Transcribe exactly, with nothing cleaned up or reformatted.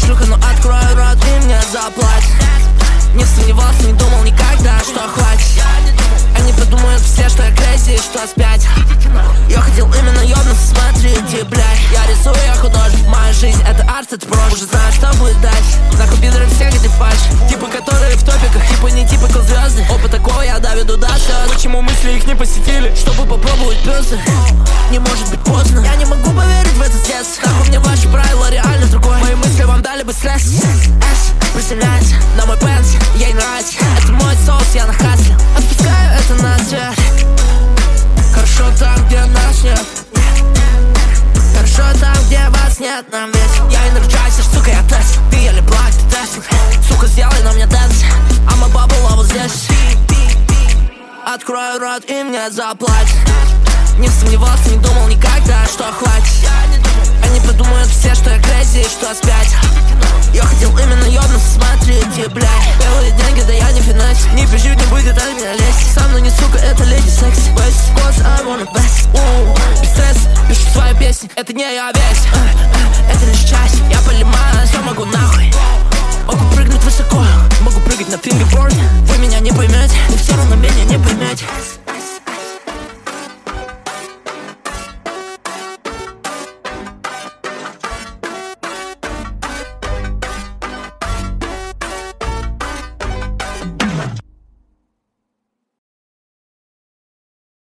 шлюха, но открою рот и мне заплатят. Не сомневался, не думал никогда, что хватит. Они подумают все, что я crazy, что спять. Я хотел именно ёбнуться, смотрите, блядь. Я рисую, я художник, моя жизнь это арт, это прошлое. Уже знаю, что будет дальше. Нахуй пидоры все, где фальш. Типы, которые в топиках, типа не типа звезды. Опыт такого я доведу до слез. Почему мысли их не посетили? Чтобы попробовать пёсы. Не может быть поздно. Я не могу поверить в это с детства. Нахуй мне ваши правила, реально другой. Мои мысли вам дали бы стресс. Эс, приземляется на мой пенс. Ей нравится, это мой соус, я на хасле. Отпускаю это на свет. Хорошо там, где нас нет. Хорошо там, где вас нет, нам весело. Я энерджайзер, сука, я тест. Ты еле благ, ты тестинг. Сука, сделай на мне дэнс. I'm a bubble, а вот здесь. Открою рот и мне заплатят. Не сомневался, не думал никогда, что хватит. Они подумают все, что я crazy, что спять. Я хотел именно ёбнуться, смотрите, блядь. Белые деньги, да я не финанс. Не пишу, не будет от меня лезть. Со мной не сука, это леди секси. Best, cause I wanna best. uh, Без стресса, пишу свои песни. Это не я весь, uh, это лишь часть. Я понимаю, что могу нахуй. Могу прыгнуть высоко, могу прыгать на фингерборде. Вы меня не поймете, но все равно